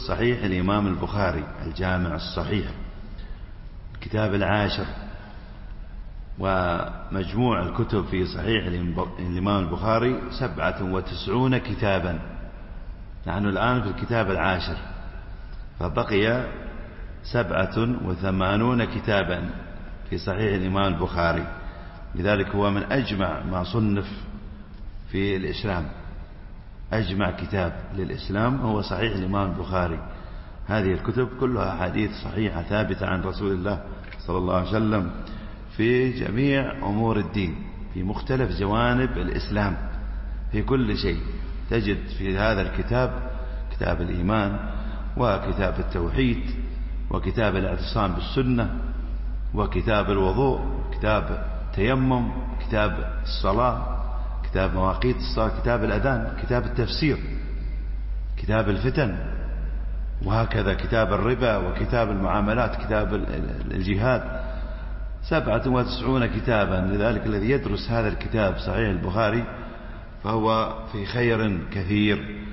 صحيح الإمام البخاري الجامع الصحيح، الكتاب العاشر. ومجموع الكتب في صحيح الإمام البخاري 97 كتابا. نحن الآن في الكتاب العاشر، فبقي 87 كتابا في صحيح الإمام البخاري. لذلك هو من أجمع ما صنف في الإسلام، أجمع كتاب للإسلام هو صحيح الإمام البخاري. هذه الكتب كلها حديث صحيحة ثابتة عن رسول الله صلى الله عليه وسلم في جميع أمور الدين، في مختلف جوانب الإسلام، في كل شيء تجد في هذا الكتاب، كتاب الإيمان، وكتاب التوحيد، وكتاب الاعتصام بالسنة، وكتاب الوضوء، كتاب التيمم، كتاب الصلاة، كتاب مواقيت الصلاة، كتاب الأذان، كتاب التفسير، كتاب الفتن، وهكذا كتاب الربا، وكتاب المعاملات، كتاب الجهاد. 97 كتابا. لذلك الذي يدرس هذا الكتاب صحيح البخاري فهو في خير كثير،